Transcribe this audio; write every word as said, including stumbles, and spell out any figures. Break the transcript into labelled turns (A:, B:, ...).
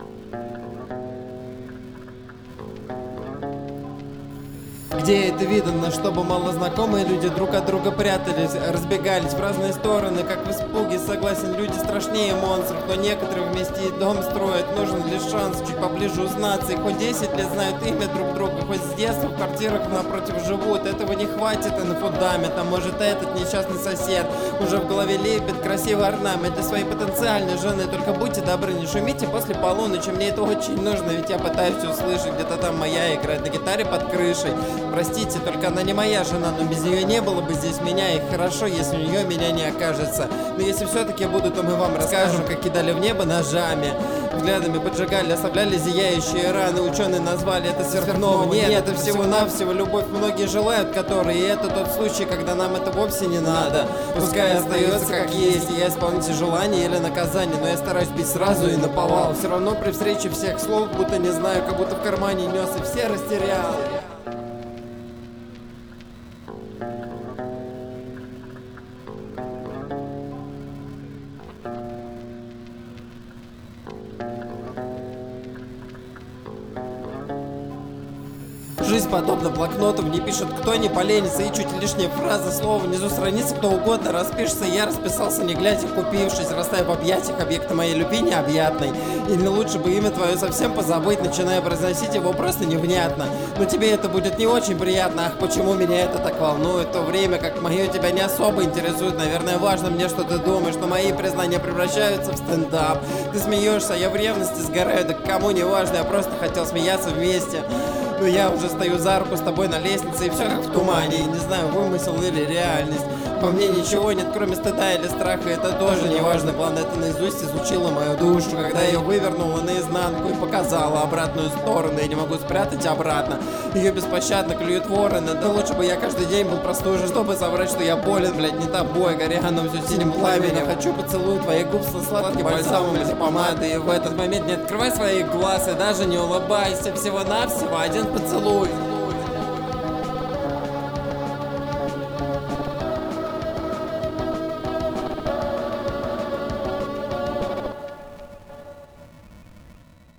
A: Где это видно, чтобы малознакомые люди друг от друга прятались, разбегались в разные стороны, как в испуге. Согласен, люди страшнее монстров, но некоторые вместе и дом строят. Нужен лишь шанс чуть поближе узнаться. И хоть десять лет знают имя друг друга, хоть с детства в квартирах напротив живут, этого не хватит и на фундамент. А может, этот несчастный сосед уже в голове лепит красивый орнамент для своей потенциальной жены. Только будьте добры, не шумите после полуночи, мне это очень нужно, ведь я пытаюсь услышать, где-то там моя играет на гитаре под крышей. Простите, только она не моя жена, но без нее не было бы здесь меня, и хорошо, если у нее меня не окажется. Но если все-таки буду, то мы вам расскажем, как кидали в небо ножами, взглядами поджигали, оставляли зияющие раны. Ученые назвали это сверхновой. Нет, это всего-навсего любовь многие желают, которые, и это тот случай, когда нам это вовсе не надо. Пускай остается как есть, я исполнитель желания или наказания, но я стараюсь бить сразу и наповал. Все равно при встрече всех слов будто не знаю, как будто в кармане нес и все растерял. Жизнь подобна блокноту, не пишет кто не поленится, и чуть лишняя фраза, слово внизу страницы, кто угодно распишется. Я расписался, не глядя, купившись, растая в объятиях объекта моей любви необъятной. Или лучше бы имя твое совсем позабыть, начиная произносить его просто невнятно. Но тебе это будет не очень приятно, ах, почему меня это так волнует, в то время как мое тебя не особо интересует. Наверное, важно мне, что ты думаешь, что мои признания превращаются в стендап. Ты смеешься, я в ревности сгораю, да кому не важно, я просто хотел смеяться вместе. Но я уже стою за руку с тобой на лестнице, и все как в тумане, и не знаю, вымысел или реальность. Во мне ничего нет, кроме стыда или страха, это тоже не важно. Главное, это наизусть изучила мою душу, когда я ее вывернула наизнанку и показала обратную сторону. Я не могу спрятать обратно, ее беспощадно клюют вороны. Да лучше бы я каждый день был простужен, чтобы соврать, что я болен, блядь, не тобой, горя оно все синим пламенем. Хочу поцелуй твоих губ со сладким бальзамом или помадой, и в этот момент не открывай своих глаз и даже не улыбайся. Всего-навсего один поцелуй.